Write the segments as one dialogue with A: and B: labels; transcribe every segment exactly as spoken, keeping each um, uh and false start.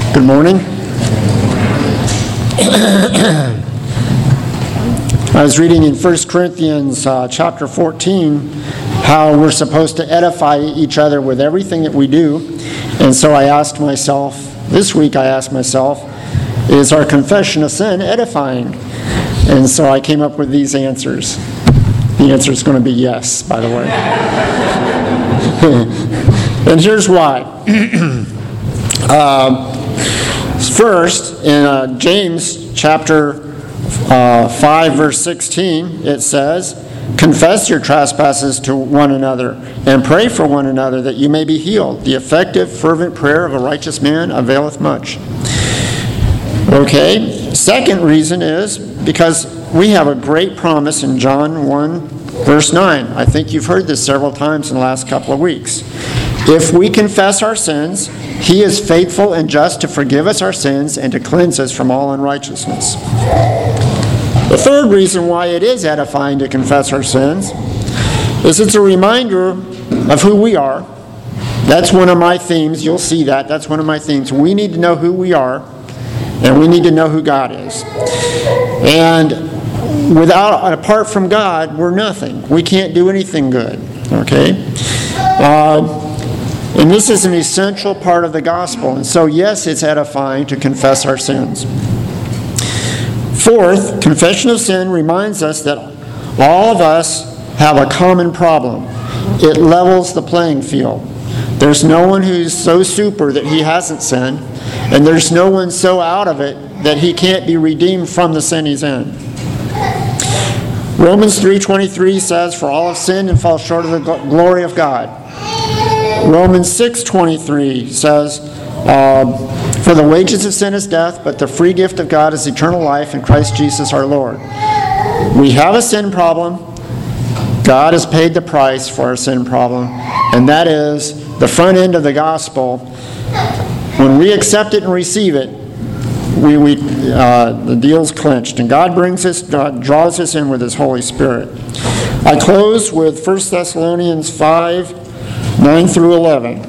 A: Good morning. I was reading in First Corinthians uh, chapter fourteen how we're supposed to edify each other with everything that we do. And so I asked myself, this week I asked myself, is our confession of sin edifying? And so I came up with these answers. The answer is going to be yes, by the way. And here's why. uh, first, in uh, James chapter uh, five, verse sixteen, it says, "Confess your trespasses to one another and pray for one another that you may be healed. The effective, fervent prayer of a righteous man availeth much." Okay, second reason is because we have a great promise in John one, verse nine. I think you've heard this several times in the last couple of weeks. If we confess our sins, He is faithful and just to forgive us our sins and to cleanse us from all unrighteousness. The third reason why it is edifying to confess our sins is it's a reminder of who we are. That's one of my themes. You'll see that. That's one of my themes. We need to know who we are, and we need to know who God is. And without, apart from God, we're nothing. We can't do anything good. Okay? Uh, and this is an essential part of the gospel. And so, yes, it's edifying to confess our sins. Fourth, confession of sin reminds us that all of us have a common problem. It levels the playing field. There's no one who's so super that he hasn't sinned, and there's no one so out of it that he can't be redeemed from the sin he's in. Romans three twenty-three says, "For all have sinned and fall short of the glory of God." Romans six twenty-three says, uh, "For the wages of sin is death, but the free gift of God is eternal life in Christ Jesus our Lord." We have a sin problem. God has paid the price for our sin problem, and that is the front end of the gospel. When we accept it and receive it, we, we uh, the deal's clinched, and God brings us, uh, draws us in with His Holy Spirit. I close with First Thessalonians five, nine through eleven.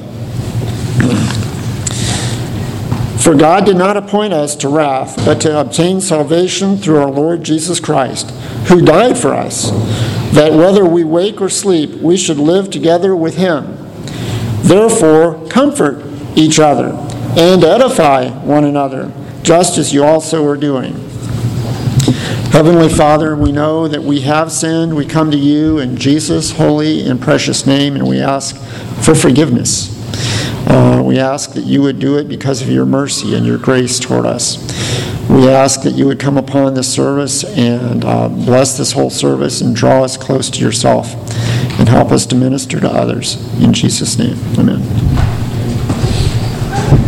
A: "For God did not appoint us to wrath, but to obtain salvation through our Lord Jesus Christ, who died for us, that whether we wake or sleep, we should live together with Him. Therefore, comfort each other and edify one another, just as you also are doing." Heavenly Father, we know that we have sinned. We come to You in Jesus' holy and precious name, and we ask for forgiveness. Uh, we ask that You would do it because of Your mercy and Your grace toward us. We ask that You would come upon this service and uh, bless this whole service and draw us close to Yourself and help us to minister to others. In Jesus' name, amen.